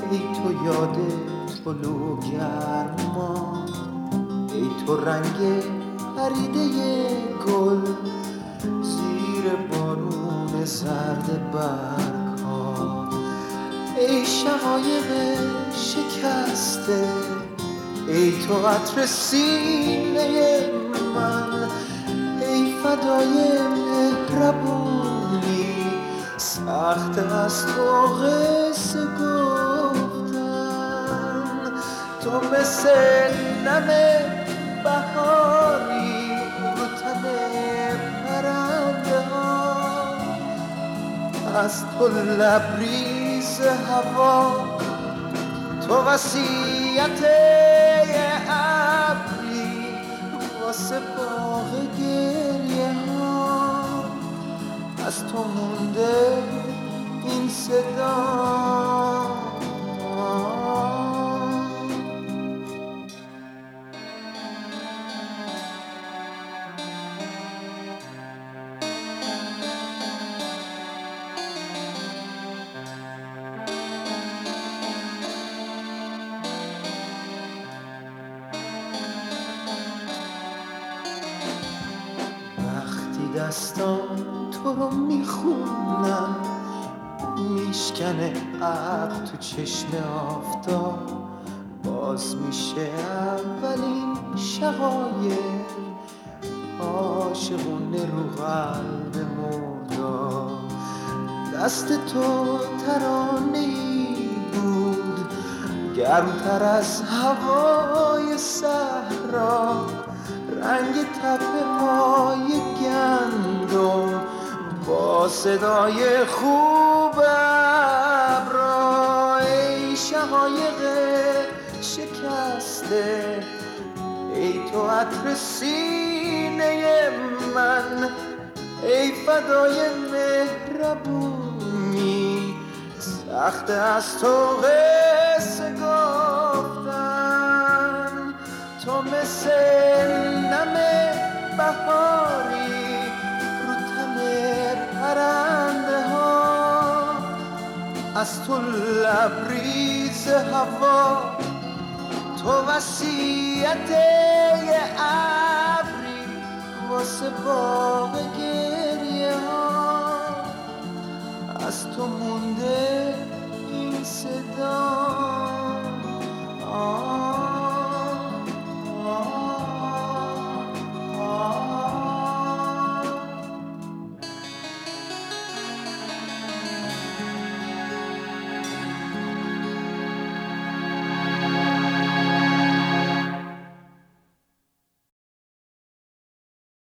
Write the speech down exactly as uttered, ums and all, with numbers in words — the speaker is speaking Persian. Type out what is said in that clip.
ای تو یاد طلوع گرما، ای تو رنگ پریده گل زیر بارون زرد برگ‌ها، ای شقایق شکسته، ای تو عطر سینه من، ای فدای مهربونی، سخت از تو قصه گفتن. تو مثل نم بهاری رو تن پرنده ها، از تو لبریز هوا، تو وصیت ابری واسه باغ گریه ها، از تو مونده این صدا. دستان تو رو میخونم، میشکنه عقل تو چشم آفتاب، باز میشه اولین شقایق عاشقونه رو قلب مردا. دست تو ترانه‌ای بود گرمتر از هوای صحرا، رنگ تپه های گندم با صدای خوب ابرا، ای شقایق شکسته، ای تو عطر سینه من، ای فدای مهربونی، سخت از تو قصه گفتن. تو مثل نم بهاری رو تن پرنده ها، از تو لبریز هوا، تو وصیت ابری واسه باغ